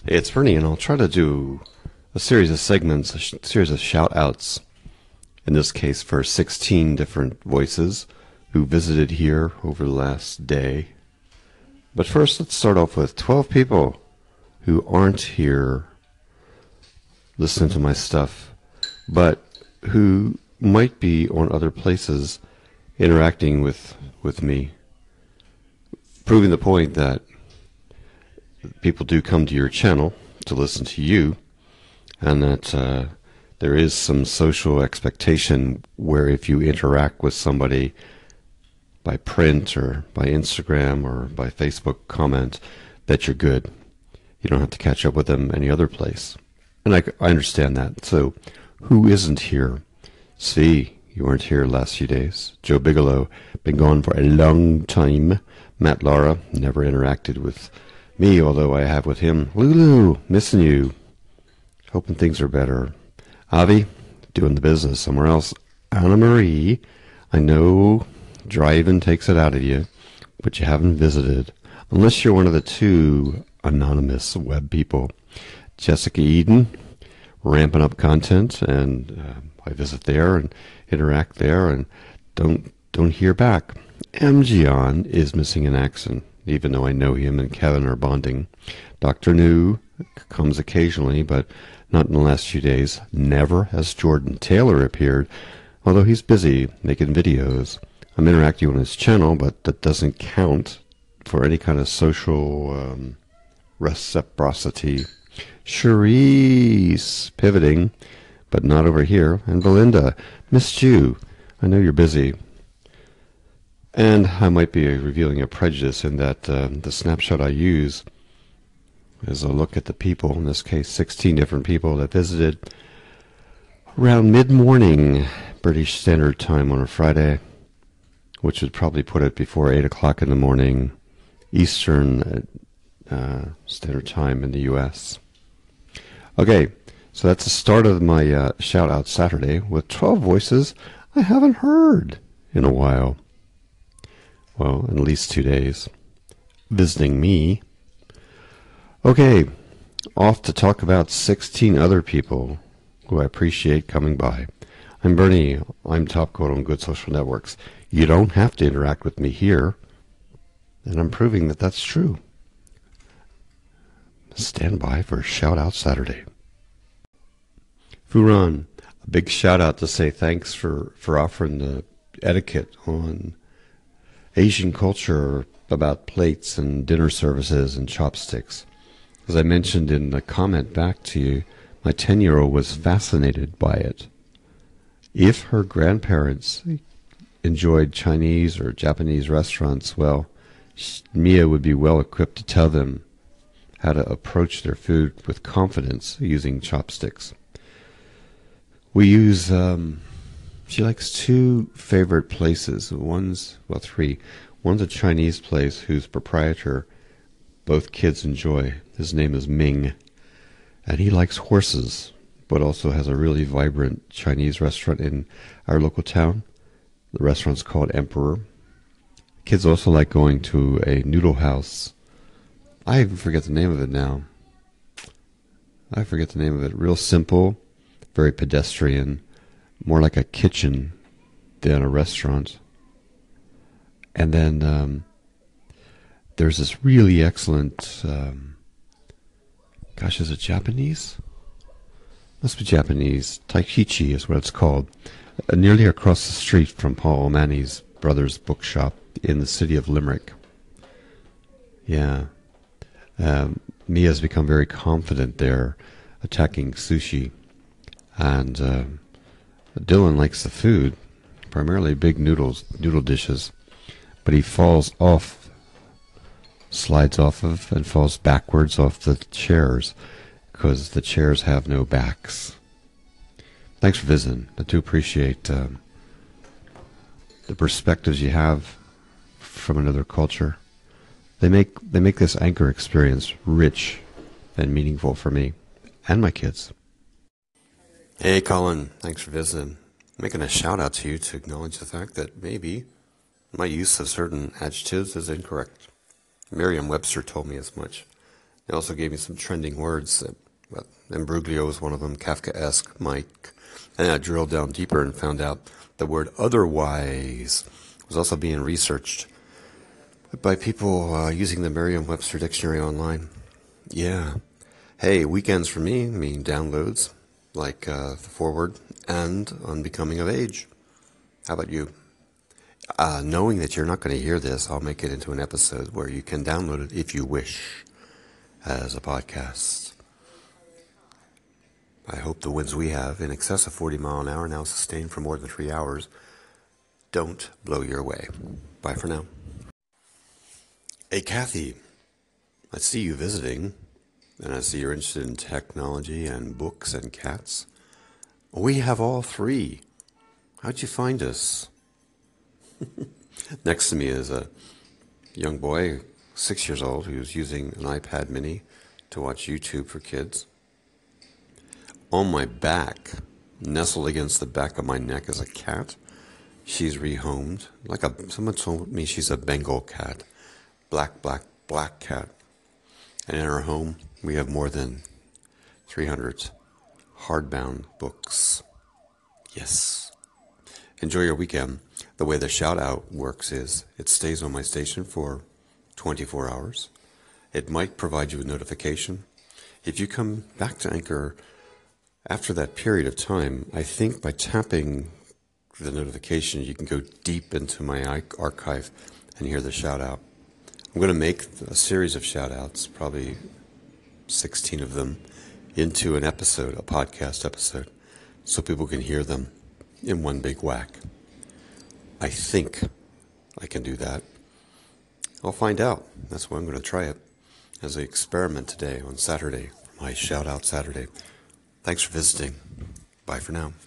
It's Bernie, and I'll try to do a series of segments, series of shout-outs, in this case for 16 different voices who visited here over the last day. But first, let's start off with 12 people who aren't here listening to my stuff, but who might be on other places interacting with me, proving the point that people do come to your channel to listen to you, and that there is some social expectation where if you interact with somebody by print or by Instagram or by Facebook comment, that you're good. You don't have to catch up with them any other place. And I understand that. So who isn't here? Svi, you weren't here the last few days. Joe Bigelow, been gone for a long time. Matt Lara, never interacted with me, although I have with him. Lulu, missing you. Hoping things are better. Avi, doing the business somewhere else. Anna Marie, I know driving takes it out of you, but you haven't visited. Unless you're one of the two anonymous web people. Jessica Eden, ramping up content, and I visit there and interact there and don't hear back. MGon is missing in action, even though I know him and Kevin are bonding. Dr. New comes occasionally, but not in the last few days. Never has Jordan Taylor appeared, although he's busy making videos. I'm interacting on his channel, but that doesn't count for any kind of social reciprocity. Cherise, pivoting, but not over here. And Belinda, missed you. I know you're busy. And I might be revealing a prejudice in that the snapshot I use is a look at the people, in this case 16 different people that visited around mid-morning British Standard Time on a Friday, which would probably put it before 8 o'clock in the morning Eastern Standard Time in the U.S. Okay, so that's the start of my shout-out Saturday with 12 voices I haven't heard in a while. Well, at least 2 days. Visiting me. Okay, off to talk about 16 other people who I appreciate coming by. I'm Bernie. I'm Top Quote on Good Social Networks. You don't have to interact with me here, and I'm proving that that's true. Stand by for Shout Out Saturday. Furan, a big shout out to say thanks for offering the etiquette on Asian culture about plates and dinner services and chopsticks. As I mentioned in the comment back to you, my 10-year-old was fascinated by it. If her grandparents enjoyed Chinese or Japanese restaurants, well, Mia would be well equipped to tell them how to approach their food with confidence using chopsticks. We use, she likes two favorite places. Three. One's a Chinese place whose proprietor both kids enjoy. His name is Ming, and he likes horses, but also has a really vibrant Chinese restaurant in our local town. The restaurant's called Emperor. Kids also like going to a noodle house. I even forget the name of it now. Real simple, very pedestrian, more like a kitchen than a restaurant. And then there's this really excellent, is it Japanese? Must be Japanese. Taikichi is what it's called. Nearly across the street from Paul O'Mahony's brother's bookshop in the city of Limerick. Yeah. Mia's become very confident there, attacking sushi. And Dylan likes the food, primarily big noodle dishes. But he slides off of, and falls backwards off the chairs, because the chairs have no backs. Thanks for visiting. I do appreciate the perspectives you have from another culture. They make this anchor experience rich and meaningful for me and my kids. Hey Colin, thanks for visiting. Making a shout out to you to acknowledge the fact that maybe my use of certain adjectives is incorrect. Merriam-Webster told me as much. They also gave me some trending words. Imbruglio was one of them, Kafkaesque, Mike. And I drilled down deeper and found out the word otherwise was also being researched by people using the Merriam-Webster dictionary online. Yeah. Hey, weekends for me mean downloads, like the foreword, and Unbecoming of Age. How about you? Knowing that you're not going to hear this, I'll make it into an episode where you can download it if you wish as a podcast. I hope the winds we have, in excess of 40 mile an hour, now sustained for more than 3 hours, don't blow your way. Bye for now. Hey, Kathy, I see you visiting, and I see you're interested in technology and books and cats. We have all three. How'd you find us? Next to me is a young boy, 6 years old, who's using an iPad mini to watch YouTube for kids. On my back, nestled against the back of my neck, is a cat. She's rehomed. Someone told me she's a Bengal cat. Black cat. And in her home, we have more than 300 hardbound books. Yes. Enjoy your weekend. The way the shout out works is it stays on my station for 24 hours. It might provide you a notification. If you come back to Anchor after that period of time, I think by tapping the notification, you can go deep into my archive and hear the shout out. I'm going to make a series of shout outs, probably 16 of them, into an episode, a podcast episode, so people can hear them in one big whack. I think I can do that. I'll find out. That's why I'm going to try it as an experiment today on Saturday, my shout out Saturday. Thanks for visiting. Bye for now.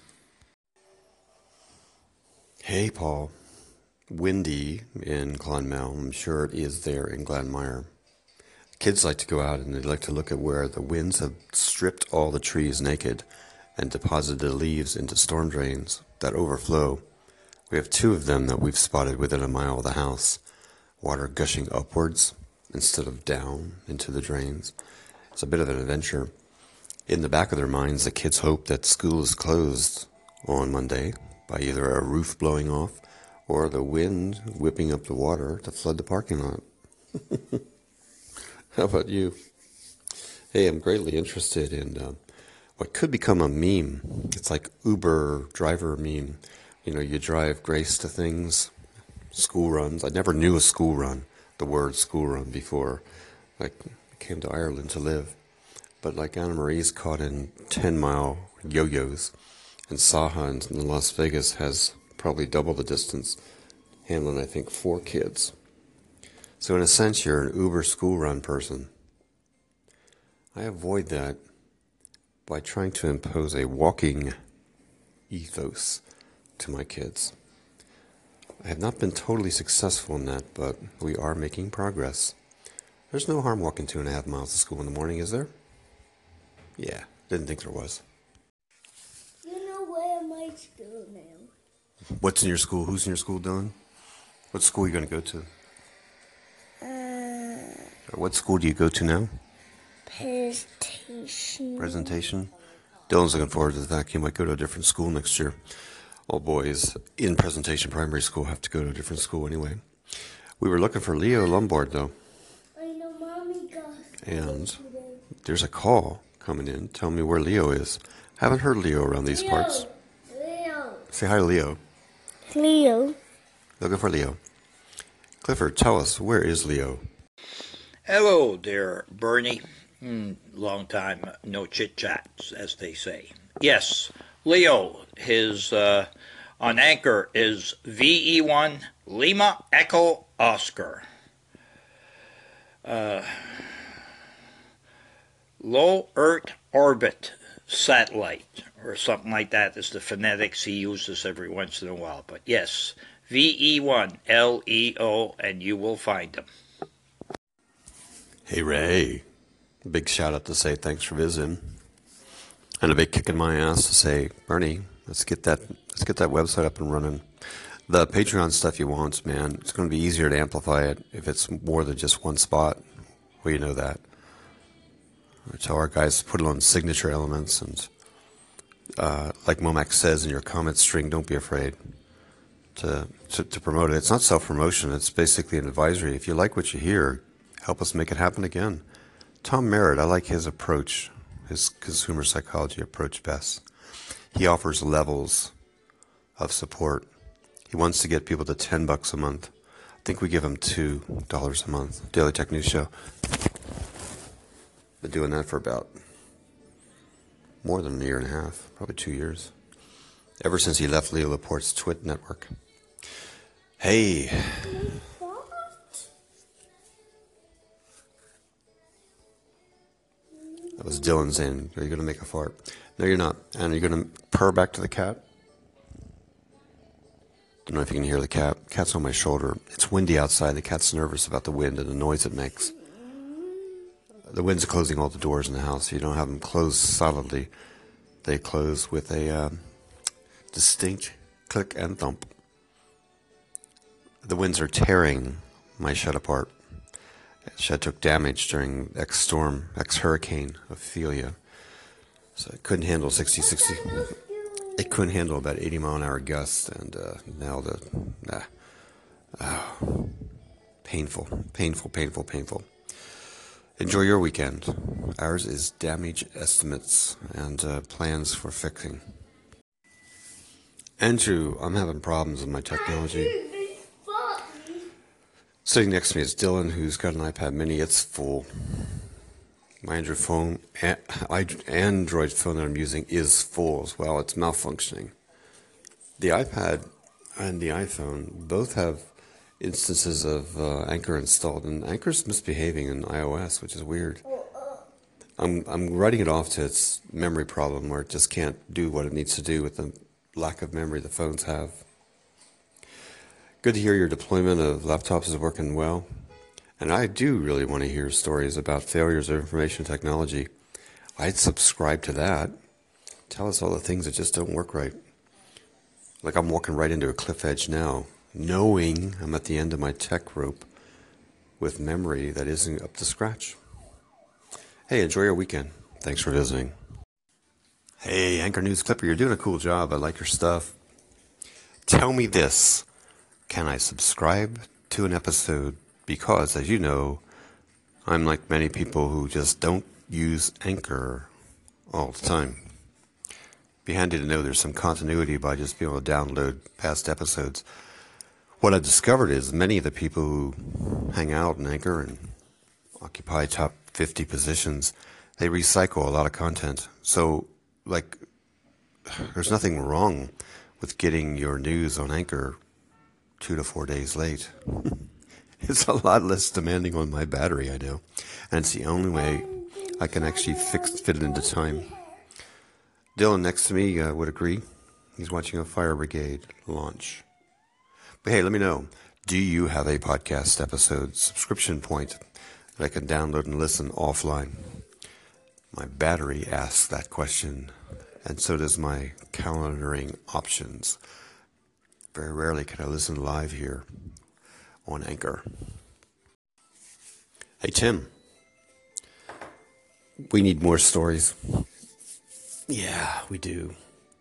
Hey, Paul. Windy in Clonmel. I'm sure it is there in Glanmire. Kids like to go out and they like to look at where the winds have stripped all the trees naked and deposited the leaves into storm drains that overflow. We have 2 of them that we've spotted within a mile of the house. Water gushing upwards instead of down into the drains. It's a bit of an adventure. In the back of their minds, the kids hope that school is closed on Monday by either a roof blowing off or the wind whipping up the water to flood the parking lot. How about you? Hey, I'm greatly interested in what could become a meme. It's like Uber driver meme. You know, you drive Grace to things, school runs. I never knew a school run, the word school run, before I came to Ireland to live. But like Anna Marie's caught in 10-mile yo-yos, and Saha in Las Vegas has probably double the distance, handling, I think, 4 kids. So in a sense, you're an Uber school run person. I avoid that by trying to impose a walking ethos to my kids. I have not been totally successful in that, but we are making progress. There's no harm walking 2.5 miles to school in the morning, is there? Yeah, didn't think there was. You know where my school now? What's in your school? Who's in your school, Dylan? What school are you going to go to? What school do you go to now? Presentation? Dylan's looking forward to the fact he might go to a different school next year. All boys in presentation primary school have to go to a different school anyway. We were looking for Leo Lombard, though. I know Mommy got And there's a call coming in. Tell me where Leo is. Haven't heard Leo around these parts. Leo. Say hi to Leo. Leo. Looking for Leo. Clifford, tell us, where is Leo? Hello there, Bernie. Long time no chit-chats, as they say. Yes, Leo, his on Anchor is VE1 Lima Echo Oscar. Low Earth Orbit Satellite, or something like that is the phonetics he uses every once in a while. But yes, VE1 LEO, and you will find him. Hey, Ray. Big shout out to say thanks for visiting. And a big kick in my ass to say, Bernie, let's get that website up and running. The Patreon stuff you want, man, it's going to be easier to amplify it if it's more than just one spot. Well, you know that. I tell our guys to put it on signature elements, and like Momac says in your comment string, don't be afraid to promote it. It's not self-promotion. It's basically an advisory. If you like what you hear, help us make it happen again. Tom Merritt, I like his approach, his consumer psychology approach best. He offers levels of support. He wants to get people to $10 a month. I think we give him $2 a month. Daily Tech News Show. Been doing that for about more than a year and a half, probably 2 years. Ever since he left Leo Laporte's Twit network. Hey. That was Dylan saying, are you going to make a fart? No, you're not. And are you going to purr back to the cat? Don't know if you can hear the cat. Cat's on my shoulder. It's windy outside. The cat's nervous about the wind and the noise it makes. The wind's closing all the doors in the house. You don't have them closed solidly. They close with a distinct click and thump. The winds are tearing my shed apart. The shed took damage during ex-storm, ex-hurricane Ophelia. So it couldn't handle 60. It couldn't handle about 80-mile-an-hour gusts, and now painful. Enjoy your weekend. Ours is damage estimates and plans for fixing. Andrew, I'm having problems with my technology. Sitting next to me is Dylan, who's got an iPad mini. It's full. My Android phone that I'm using is full as well. It's malfunctioning. The iPad and the iPhone both have instances of Anchor installed, and Anchor's misbehaving in iOS, which is weird. I'm writing it off to its memory problem, where it just can't do what it needs to do with the lack of memory the phones have. Good to hear your deployment of laptops is working well. And I do really want to hear stories about failures of information technology. I'd subscribe to that. Tell us all the things that just don't work right. Like I'm walking right into a cliff edge now, knowing I'm at the end of my tech rope with memory that isn't up to scratch. Hey, enjoy your weekend. Thanks for visiting. Hey, Anchor News Clipper, you're doing a cool job. I like your stuff. Tell me this. Can I subscribe to an episode? Because, as you know, I'm like many people who just don't use Anchor all the time. Be handy to know there's some continuity by just being able to download past episodes. What I've discovered is many of the people who hang out in Anchor and occupy top 50 positions, they recycle a lot of content. So, there's nothing wrong with getting your news on Anchor 2 to 4 days late. It's a lot less demanding on my battery, I know. And it's the only way I can actually fit it into time. Dylan next to me would agree. He's watching a fire brigade launch. But hey, let me know. Do you have a podcast episode subscription point that I can download and listen offline? My battery asks that question, and so does my calendaring options. Very rarely can I listen live here on Anchor. Hey, Tim. We need more stories. Yeah, we do.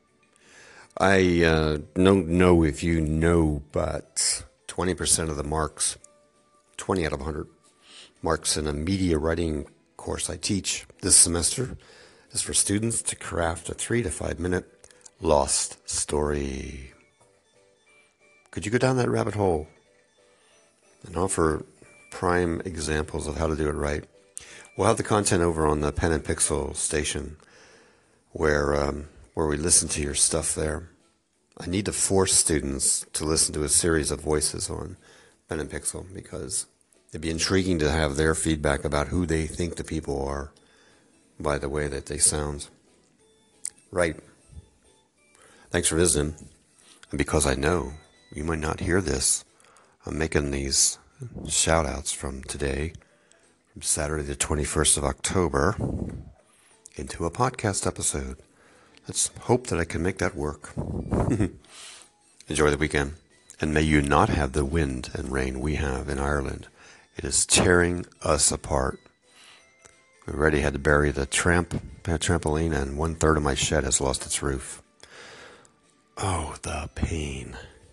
I don't know if you know, but 20% of the marks, 20 out of 100 marks in a media writing course I teach this semester is for students to craft a 3 to 5 minute lost story. Could you go down that rabbit hole and offer prime examples of how to do it right? We'll have the content over on the Pen and Pixel station where we listen to your stuff there. I need to force students to listen to a series of voices on Pen and Pixel because it'd be intriguing to have their feedback about who they think the people are by the way that they sound. Right. Thanks for visiting. And because I know you might not hear this, I'm making these shout-outs from today, from Saturday the 21st of October, into a podcast episode. Let's hope that I can make that work. Enjoy the weekend. And may you not have the wind and rain we have in Ireland. It is tearing us apart. We already had to bury the trampoline, and 1/3 of my shed has lost its roof. Oh, the pain.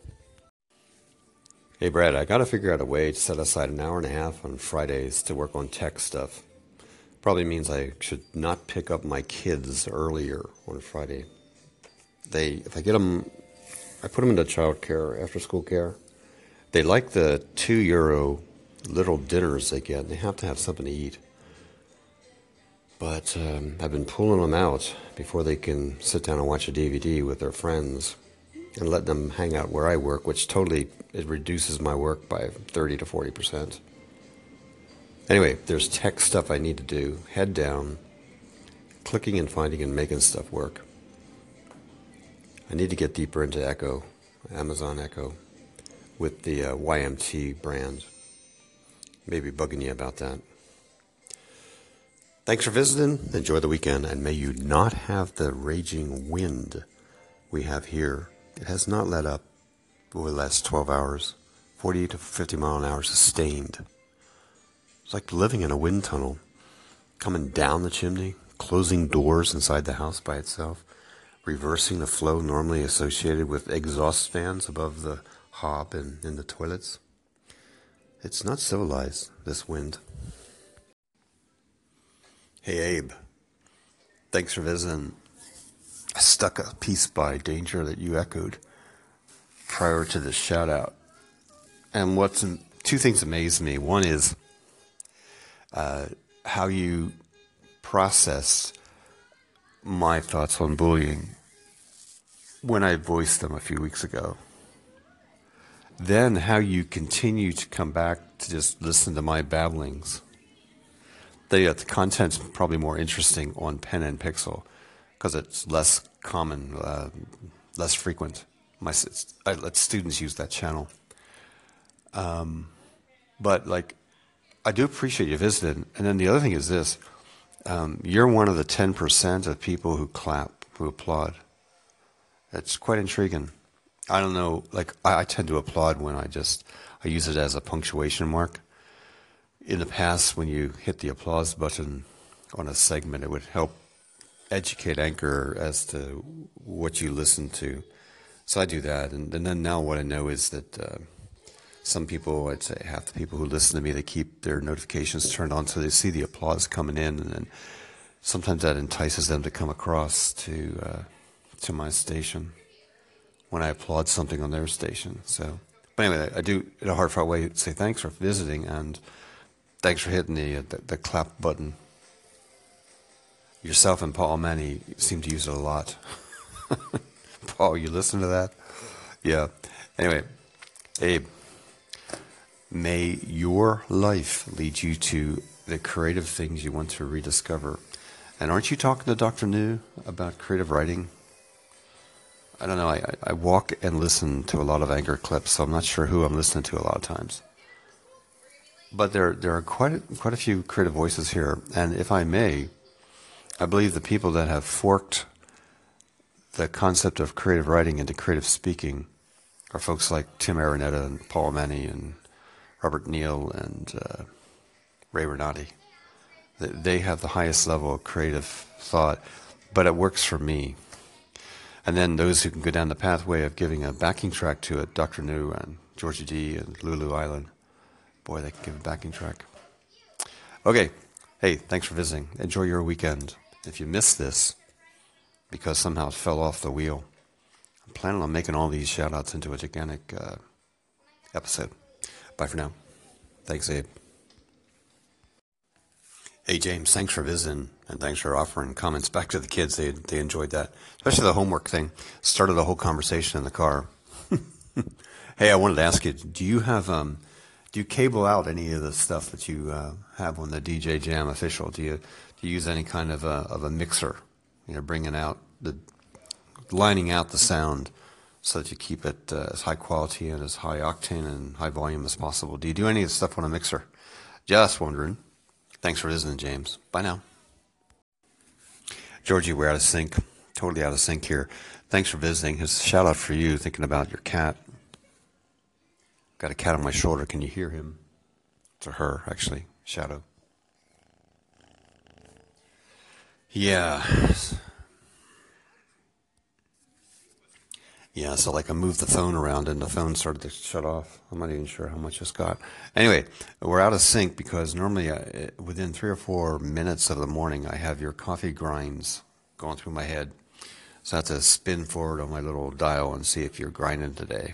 Hey, Brad, I got to figure out a way to set aside an hour and a half on Fridays to work on tech stuff. Probably means I should not pick up my kids earlier on Friday. If I get them, I put them into child care, after school care. They like the €2 little dinners they get. They have to have something to eat. But I've been pulling them out before they can sit down and watch a DVD with their friends and letting them hang out where I work, which it reduces my work by 30 to 40%. Anyway, there's tech stuff I need to do. Head down, clicking and finding and making stuff work. I need to get deeper into Echo, Amazon Echo, with the YMT brand. Maybe bugging you about that. Thanks for visiting. Enjoy the weekend, and may you not have the raging wind we have here. It has not let up over the last 12 hours. 40 to 50 mile an hour sustained. It's like living in a wind tunnel, coming down the chimney, closing doors inside the house by itself, reversing the flow normally associated with exhaust fans above the hob and in the toilets. It's not civilized, this wind. Hey, Abe. Thanks for visiting. I stuck a piece by Danger that you echoed prior to the shout out. And two things amaze me. One is how you processed my thoughts on bullying when I voiced them a few weeks ago. Then how you continue to come back to just listen to my babblings. The content's probably more interesting on Pen and Pixel because it's less common, less frequent. I let students use that channel. But I do appreciate you visiting. And then the other thing is this. You're one of the 10% of people who clap, who applaud. It's quite intriguing. I don't know, I tend to applaud when I use it as a punctuation mark. In the past, when you hit the applause button on a segment, it would help educate Anchor as to what you listen to. So I do that. And then now what I know is that some people, I'd say half the people who listen to me, they keep their notifications turned on so they see the applause coming in. And then sometimes that entices them to come across to my station when I applaud something on their station. So, but anyway, I do, in a heartfelt way, say thanks for visiting and thanks for hitting the clap button. Yourself and Paul Manny seem to use it a lot. Paul, you listen to that? Yeah. Anyway, Abe, may your life lead you to the creative things you want to rediscover. And aren't you talking to Dr. New about creative writing? I don't know. I walk and listen to a lot of Anchor clips, so I'm not sure who I'm listening to a lot of times. But there are quite a few creative voices here, and if I may, I believe the people that have forked the concept of creative writing into creative speaking are folks like Tim Araneta and Paul Manny and Robert Neal and Ray Renati. They have the highest level of creative thought, but it works for me. And then those who can go down the pathway of giving a backing track to it, Dr. New and Georgia D and Lulu Island. Boy, they can give a backing track. Okay. Hey, thanks for visiting. Enjoy your weekend. If you missed this because somehow it fell off the wheel, I'm planning on making all these shout-outs into a gigantic episode. Bye for now. Thanks, Abe. Hey, James, thanks for visiting, and thanks for offering comments back to the kids. They enjoyed that, especially the homework thing. Started the whole conversation in the car. Hey, I wanted to ask you, do you cable out any of the stuff that you have on the DJ Jam official? Do you use any kind of a mixer, bringing out lining out the sound so that you keep it as high quality and as high octane and high volume as possible? Do you do any of the stuff on a mixer? Just wondering. Thanks for visiting, James. Bye now. Georgie, we're out of sync. Totally out of sync here. Thanks for visiting. Here's a shout out for you, thinking about your cat. Got a cat on my shoulder. Can you hear him? It's a her, actually. Shadow. Yeah. Yeah, so like I moved the phone around and the phone started to shut off. I'm not even sure how much it's got. Anyway, we're out of sync because normally within 3 or 4 minutes of the morning, I have your coffee grinds going through my head. So I have to spin forward on my little dial and see if you're grinding today.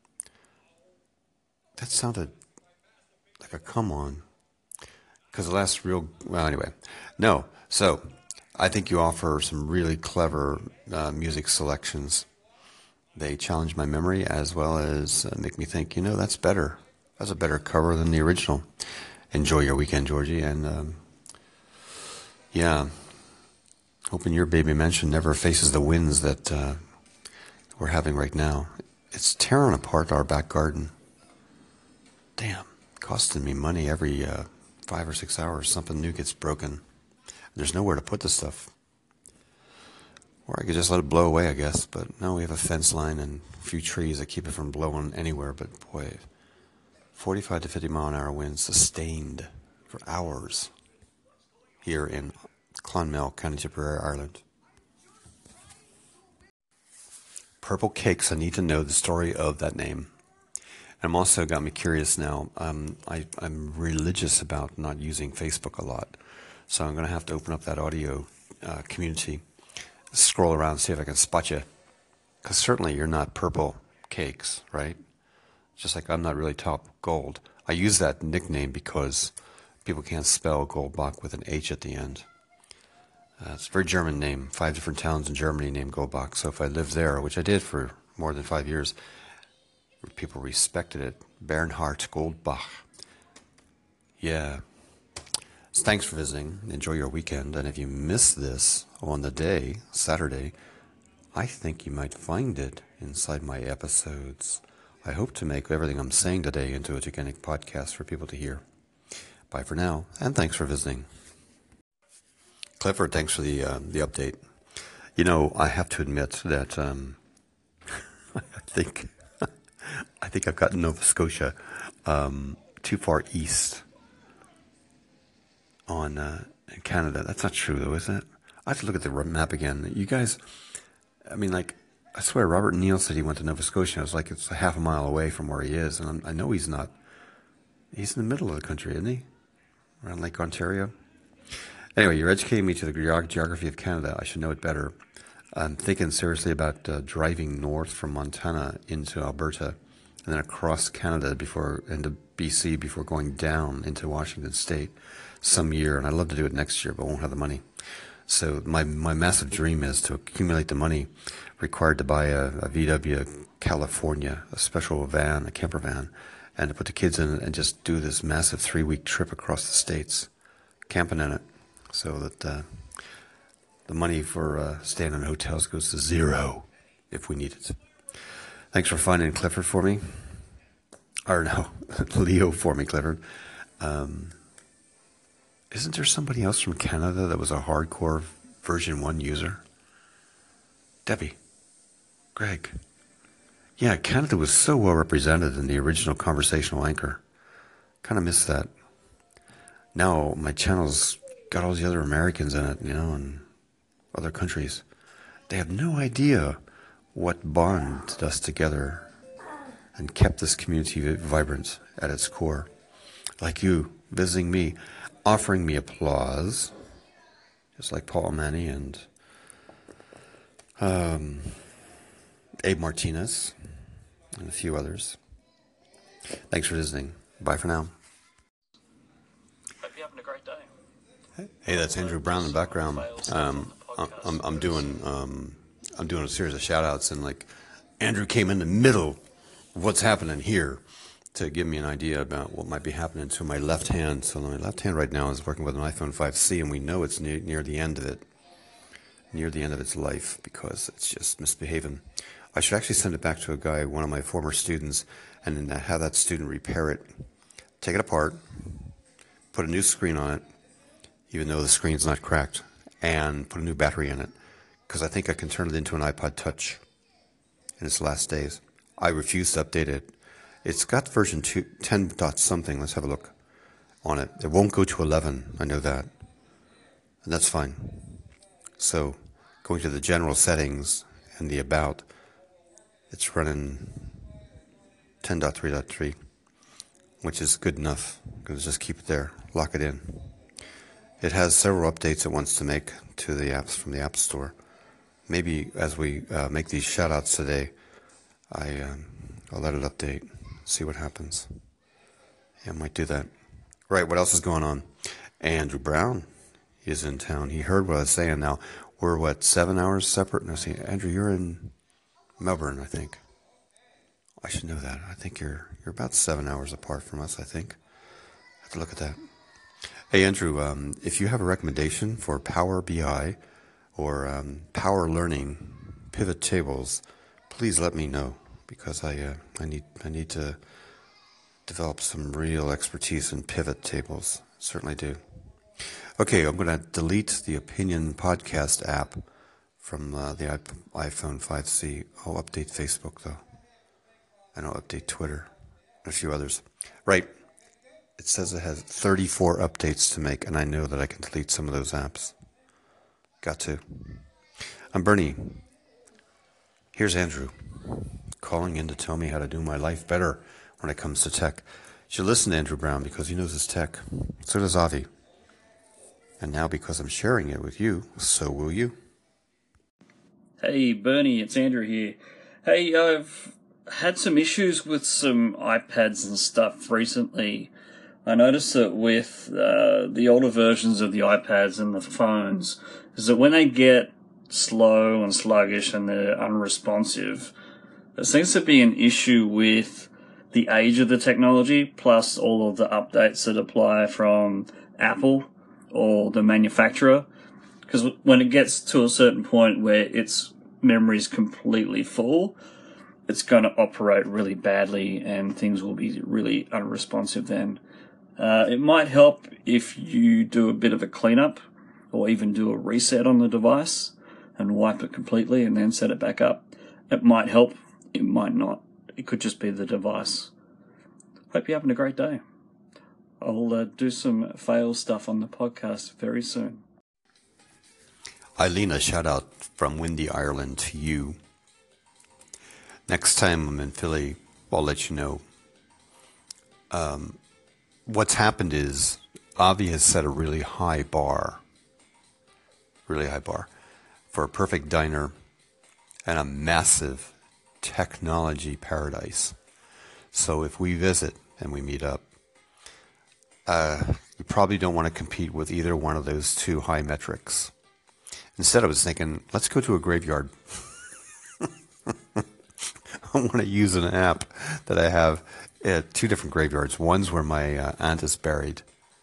That sounded like a come on. Because the last real, well, anyway. No, so I think you offer some really clever music selections. They challenge my memory as well as make me think, that's better. That's a better cover than the original. Enjoy your weekend, Georgie. And yeah, hoping your baby mansion never faces the winds that we're having right now. It's tearing apart our back garden. Damn, costing me money every 5 or 6 hours. Something new gets broken. There's nowhere to put the stuff. Or I could just let it blow away, I guess. But no, we have a fence line and a few trees that keep it from blowing anywhere. But boy, 45 to 50 mile an hour winds sustained for hours here in Clonmel, County Tipperary, Ireland. Purple Cakes, I need to know the story of that name. And also got me curious now. I'm religious about not using Facebook a lot. So I'm going to have to open up that audio community, scroll around, see if I can spot you. Because certainly you're not Purple Cakes, right? Just like I'm not really Top Gold. I use that nickname because people can't spell Goldbach with an H at the end. It's a very German name. 5 different towns in Germany named Goldbach. So if I lived there, which I did for more than 5 years, people respected it. Bernhard Goldbach. Yeah. So thanks for visiting. Enjoy your weekend. And if you miss this on the day, Saturday, I think you might find it inside my episodes. I hope to make everything I'm saying today into a gigantic podcast for people to hear. Bye for now, and thanks for visiting. Clifford, thanks for the update. I have to admit that I think I've gotten Nova Scotia too far east in Canada. That's not true, though, is it? I have to look at the map again. You guys, I swear, Robert Neal said he went to Nova Scotia. I was like, it's a half a mile away from where he is, and I know he's not. He's in the middle of the country, isn't he? Around Lake Ontario. Anyway, you're educating me to the geography of Canada. I should know it better. I'm thinking seriously about driving north from Montana into Alberta and then across Canada into BC before going down into Washington State some year. And I'd love to do it next year, but won't have the money. So my massive dream is to accumulate the money required to buy a VW California, a special van, a camper van, and to put the kids in it and just do this massive 3-week trip across the states, camping in it, so that the money for staying in hotels goes to zero if we need it. Thanks for finding Clifford for me. Or no, Leo for me, Clifford. Isn't there somebody else from Canada that was a hardcore version 1 user? Debbie. Greg. Yeah, Canada was so well represented in the original conversational anchor. Kind of missed that. Now my channel's got all the other Americans in it, and other countries. They have no idea what bonded us together and kept this community vibrant at its core. Like you, visiting me, offering me applause, just like Paul Manny and Abe Martinez and a few others. Thanks for visiting. Bye for now. Hope you're having a great day. Hey, that's Andrew Brown in the background. I'm doing a series of shout outs, and Andrew came in the middle of what's happening here to give me an idea about what might be happening to my left hand. So my left hand right now is working with an iPhone 5C, and we know it's near the end of it, near the end of its life, because it's just misbehaving. I should actually send it back to a guy, one of my former students, and then have that student repair it, take it apart, put a new screen on it, even though the screen's not cracked, and put a new battery in it, because I think I can turn it into an iPod Touch in its last days. I refuse to update it. It's got version 10 dot something. Let's have a look on it. It won't go to 11. I know that. And that's fine. So going to the general settings and the about, it's running 10.3.3, which is good enough. Just keep it there, lock it in. It has several updates it wants to make to the apps from the App Store. Maybe as we make these shoutouts today, I'll let it update, see what happens. Yeah, I might do that. Right, what else is going on? Andrew Brown is in town. He heard what I was saying. Now, we're 7 hours separate? No, see, Andrew, you're in Melbourne, I think. I should know that. I think you're about 7 hours apart from us, I think. I have to look at that. Hey, Andrew, if you have a recommendation for Power BI or Power Learning pivot tables, please let me know, because I need to develop some real expertise in pivot tables. Certainly do. Okay, I'm going to delete the Opinion Podcast app from the iPhone 5C. I'll update Facebook, though. And I'll update Twitter and a few others. Right. It says it has 34 updates to make, and I know that I can delete some of those apps. Got to. I'm Bernie. Here's Andrew, calling in to tell me how to do my life better when it comes to tech. You should listen to Andrew Brown because he knows his tech. So does Avi. And now because I'm sharing it with you, so will you. Hey, Bernie, it's Andrew here. Hey, I've had some issues with some iPads and stuff recently. I noticed that with the older versions of the iPads and the phones, is that when they get slow and sluggish and they're unresponsive, there seems to be an issue with the age of the technology, plus all of the updates that apply from Apple or the manufacturer. Because when it gets to a certain point where its memory is completely full, it's going to operate really badly and things will be really unresponsive then. It might help if you do a bit of a cleanup or even do a reset on the device and wipe it completely and then set it back up. It might help, it might not. It could just be the device. Hope you're having a great day. I'll do some fail stuff on the podcast very soon. Eileen, a shout out from windy Ireland to you. Next time I'm in Philly, I'll let you know. What's happened is Avi has set a really high bar for a perfect diner and a massive technology paradise. So if we visit and we meet up, you probably don't want to compete with either one of those two high metrics. Instead, I was thinking, let's go to a graveyard. I want to use an app that I have at two different graveyards. One's where my aunt is buried,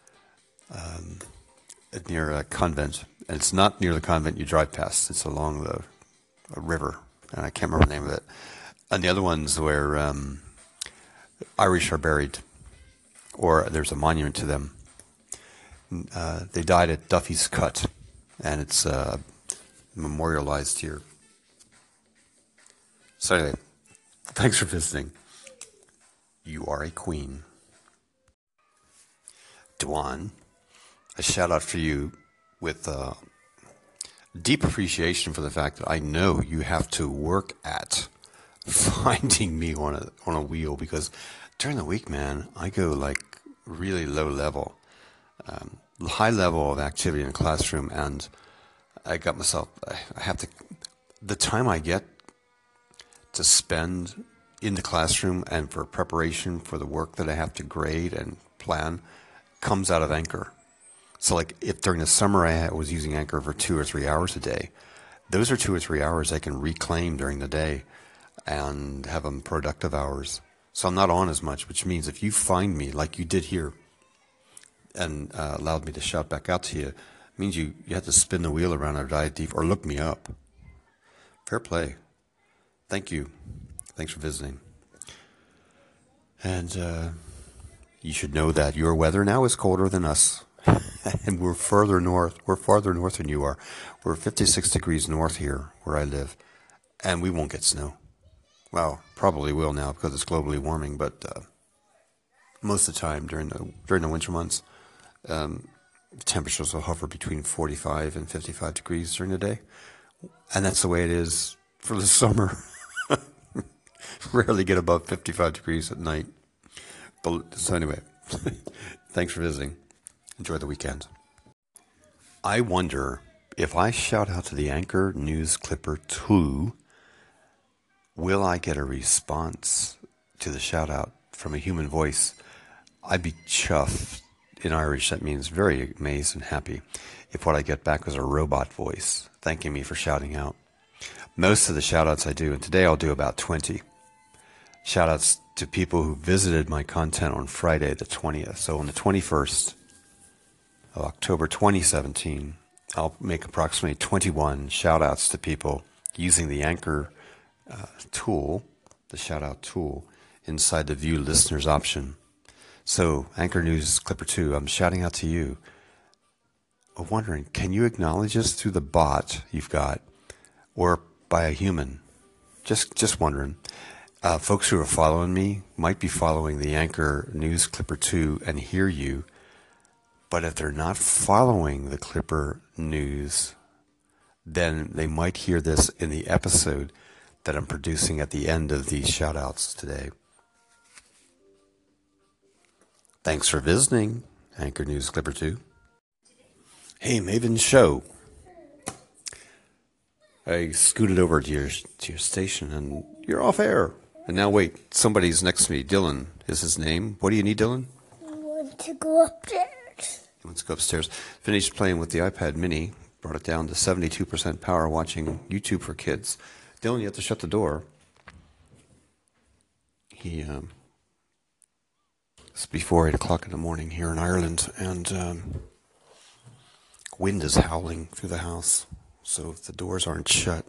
near a convent. And it's not near the convent you drive past. It's along a river, and I can't remember the name of it. And the other one's where Irish are buried, or there's a monument to them. They died at Duffy's Cut, and it's memorialized here. So anyway, thanks for visiting. You are a queen. Dwan, a shout out for you with deep appreciation for the fact that I know you have to work at finding me on a wheel, because during the week, man, I go like really low level, high level of activity in the classroom, and I got myself, I have to, the time I get to spend in the classroom and for preparation for the work that I have to grade and plan comes out of Anchor. So like if during the summer I was using Anchor for 2 or 3 hours a day, those are 2 or 3 hours I can reclaim during the day and have them productive hours. So I'm not on as much, which means if you find me like you did here and allowed me to shout back out to you, it means you have to spin the wheel around or dive deep or look me up. Fair play. Thank you. Thanks for visiting. And you should know that your weather now is colder than us. And we're further north. We're farther north than you are. We're 56 degrees north here where I live. And we won't get snow. Well, probably will now because it's globally warming. But most of the time during the winter months, temperatures will hover between 45 and 55 degrees during the day. And that's the way it is for the summer. Rarely get above 55 degrees at night. But, so anyway, thanks for visiting. Enjoy the weekend. I wonder if I shout out to the Anchor News Clipper 2, will I get a response to the shout out from a human voice? I'd be chuffed. In Irish, that means very amazed and happy if what I get back was a robot voice thanking me for shouting out. Most of the shout outs I do, and today I'll do about 20 shout outs to people who visited my content on Friday the 20th. So on the 21st of October 2017, I'll make approximately 21 shout outs to people using the Anchor tool, the shout out tool, inside the View Listeners option. So, Anchor News Clipper 2, I'm shouting out to you. I'm wondering, can you acknowledge us through the bot you've got or by a human? Just wondering. Folks who are following me might be following the Anchor News Clipper 2 and hear you, but if they're not following the Clipper News, then they might hear this in the episode that I'm producing at the end of these shout outs today. Thanks for visiting, Anchor News Clipper 2. Hey, Maven Show. I scooted over to your station and you're off air. And now wait, somebody's next to me. Dylan is his name. What do you need, Dylan? I want to go upstairs. He wants to go upstairs. Finished playing with the iPad mini. Brought it down to 72% power watching YouTube for kids. Dylan, you have to shut the door. It's before 8 o'clock in the morning here in Ireland, and wind is howling through the house. So if the doors aren't shut,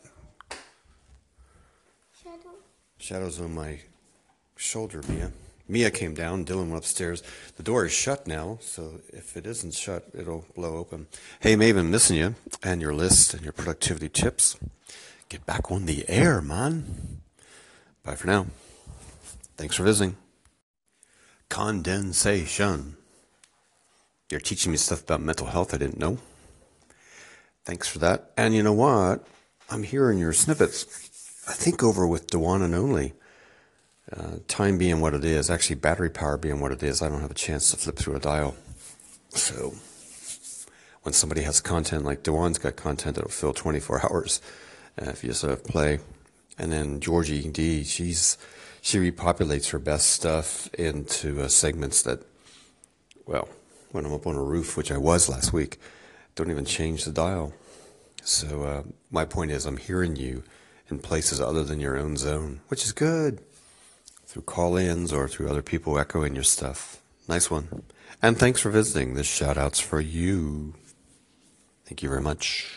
shadows on my shoulder, Mia. Mia came down, Dylan went upstairs. The door is shut now, so if it isn't shut, it'll blow open. Hey, Maven, missing you, and your list and your productivity tips. Get back on the air, man. Bye for now. Thanks for visiting. Condensation. You're teaching me stuff about mental health I didn't know. Thanks for that. And you know what? I'm hearing your snippets. I think over with Dewan only. Time being what it is, actually battery power being what it is, I don't have a chance to flip through a dial. So when somebody has content like Dewan's got content that'll fill 24 hours, if you just sort of play. And then Georgie D, she repopulates her best stuff into segments that, well, when I'm up on a roof, which I was last week, don't even change the dial. So my point is I'm hearing you in places other than your own zone, which is good, through call-ins or through other people echoing your stuff. Nice one. And thanks for visiting. This shout-out's for you. Thank you very much.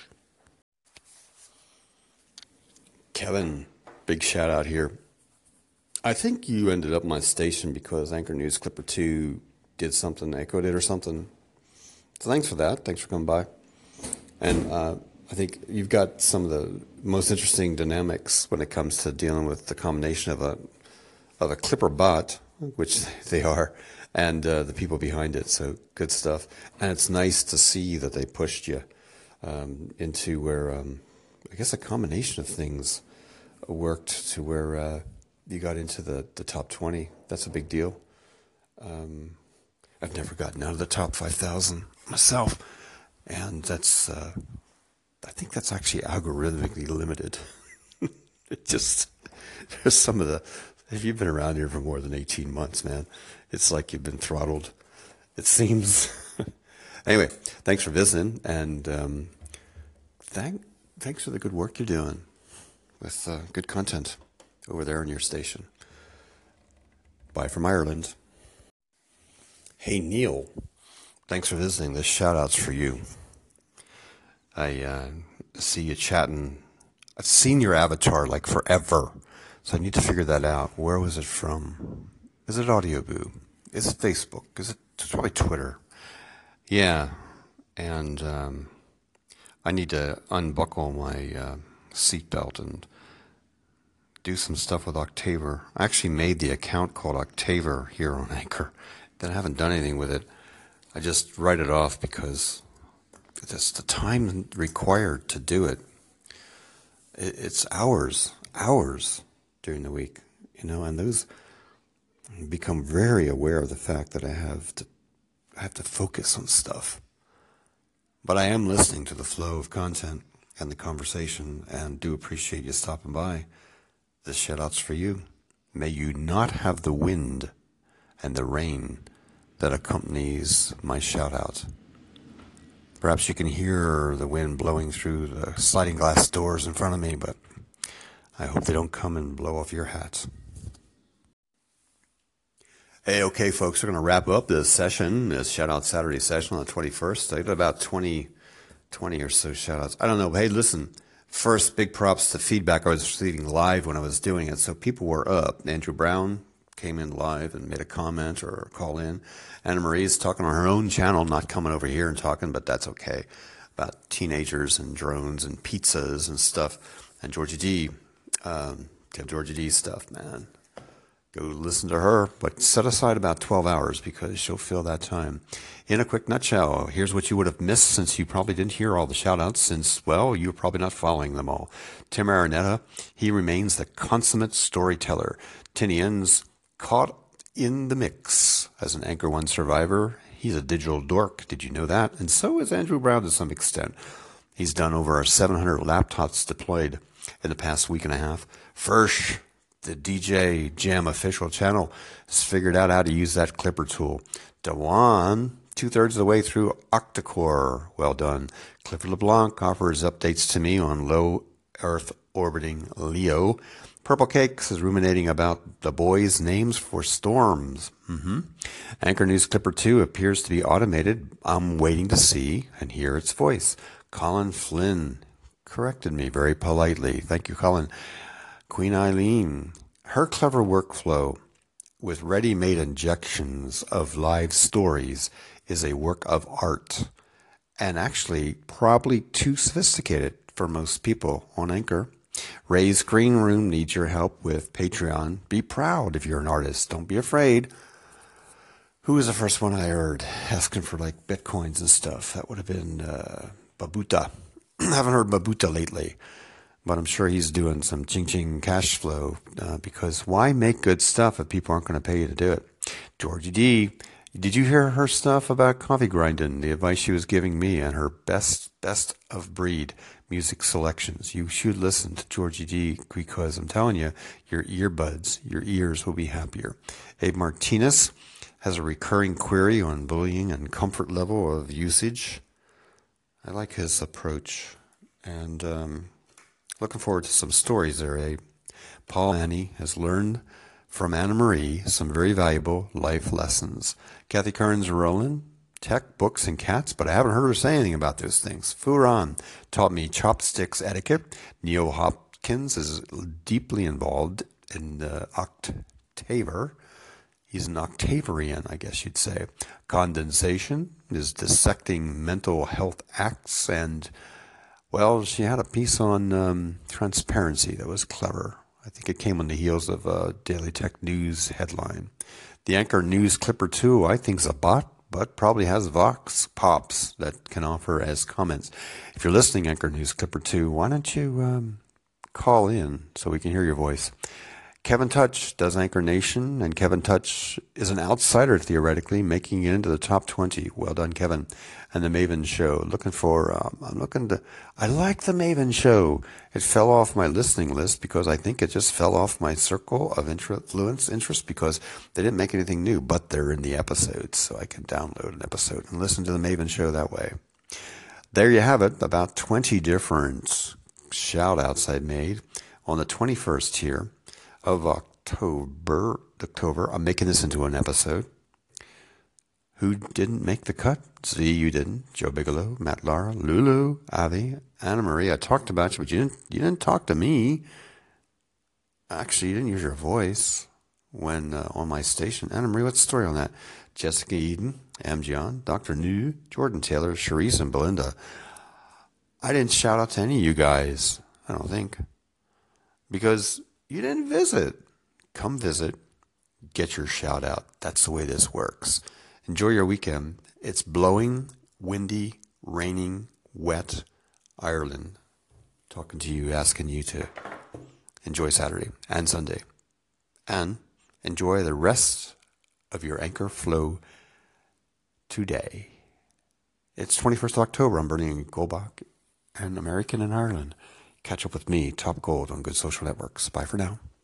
Kevin, big shout-out here. I think you ended up my station because Anchor News Clipper 2 did something, echoed it or something. So thanks for that. Thanks for coming by. And I think you've got some of the most interesting dynamics when it comes to dealing with the combination of a Clipper bot, which they are, and the people behind it. So good stuff. And it's nice to see that they pushed you into where I guess a combination of things worked to where you got into the top 20. That's a big deal. I've never gotten out of the top 5,000 myself, and that's I think that's actually algorithmically limited. It just, there's some of the, if you've been around here for more than 18 months, man, it's like you've been throttled, it seems. Anyway, thanks for visiting, and thanks for the good work you're doing with good content over there on your station. Bye from Ireland. Hey, Neil, thanks for visiting. This shout-out's for you. I see you chatting. I've seen your avatar like forever, so I need to figure that out. Where was it from? Is it Audioboo? Is it Facebook? Is it, it's probably Twitter? Yeah, and I need to unbuckle my seatbelt and do some stuff with Octaver. I actually made the account called Octaver here on Anchor. Then I haven't done anything with it. I just write it off because it's the time required to do it. It's hours during the week, and those become very aware of the fact that I have to focus on stuff. But I am listening to the flow of content and the conversation, and do appreciate you stopping by. This shout-out's for you. May you not have the wind and the rain that accompanies my shout-out. Perhaps you can hear the wind blowing through the sliding glass doors in front of me, but I hope they don't come and blow off your hats. Hey, okay, folks, we're going to wrap up this session, this shout-out Saturday session on the 21st. I did about 20 or so shout-outs. I don't know. Hey, listen, first, big props to feedback I was receiving live when I was doing it. So people were up. Andrew Brown came in live and made a comment or a call in. Anna Marie's talking on her own channel, not coming over here and talking, but that's okay, about teenagers and drones and pizzas and stuff. And Georgie D, Georgie D stuff, man. Go listen to her, but set aside about 12 hours because she'll fill that time. In a quick nutshell, here's what you would have missed since you probably didn't hear all the shout-outs since, well, you were probably not following them all. Tim Araneta, he remains the consummate storyteller. Tinian's caught in the mix as an Anchor One survivor. He's a digital dork. Did you know that? And so is Andrew Brown to some extent. He's done over 700 laptops deployed in the past week and a half. Fersh, the DJ Jam official channel, has figured out how to use that Clipper tool. Dewan, 2/3 of the way through Octacore. Well done. Clifford LeBlanc offers updates to me on low Earth orbiting Leo. Purple Cakes is ruminating about the boys' names for storms. Anchor News Clipper 2 appears to be automated. I'm waiting to see and hear its voice. Colin Flynn corrected me very politely. Thank you, Colin. Queen Eileen, her clever workflow with ready-made injections of live stories is a work of art, and actually probably too sophisticated for most people on Anchor. Ray's Green Room needs your help with Patreon. Be proud if you're an artist. Don't be afraid. Who was the first one I heard asking for like bitcoins and stuff? That would have been Babuta. I haven't heard Babuta lately, but I'm sure he's doing some ching-ching cash flow because why make good stuff if people aren't going to pay you to do it? Georgie D, did you hear her stuff about coffee grinding, the advice she was giving me and her best of breed music selections? You should listen to Georgie D because I'm telling you, your earbuds, your ears will be happier. Abe Martinez has a recurring query on bullying and comfort level of usage. I like his approach, and looking forward to some stories there, Abe. Paul Annie has learned from Anna Marie some very valuable life lessons. Kathy Kearns Rowland, tech, books, and cats, but I haven't heard her say anything about those things. Furan taught me chopsticks etiquette. Neil Hopkins is deeply involved in the Octaver. He's an Octavarian, I guess you'd say. Condensation is dissecting mental health acts, and, well, she had a piece on transparency that was clever. I think it came on the heels of a Daily Tech News headline. The Anchor News Clipper 2, I think, is a bot, but probably has Vox Pops that can offer as comments. If you're listening, Anchor News Clipper 2, why don't you call in so we can hear your voice? Kevin Touch does Anchor Nation, and Kevin Touch is an outsider, theoretically, making it into the top 20. Well done, Kevin. And The Maven Show. I like The Maven Show. It fell off my listening list because I think it just fell off my circle of interest because they didn't make anything new, but they're in the episodes, so I can download an episode and listen to The Maven Show that way. There you have it, about 20 different shout-outs I made on the 21st here of October. I'm making this into an episode. Who didn't make the cut? Z, you didn't. Joe Bigelow, Matt Lara, Lulu, Avi, Anna Marie. I talked about you, but you didn't talk to me. Actually, you didn't use your voice when on my station. Anna Marie, what's the story on that? Jessica Eden, M. John, Dr. New, Jordan Taylor, Charisse, and Belinda. I didn't shout out to any of you guys, I don't think, because you didn't visit. Come visit. Get your shout out. That's the way this works. Enjoy your weekend. It's blowing, windy, raining, wet Ireland. Talking to you, asking you to enjoy Saturday and Sunday. And enjoy the rest of your anchor flow today. It's 21st of October. I'm Bernie Goldbach, an American in Ireland. Catch up with me, Top Gold, on good social networks. Bye for now.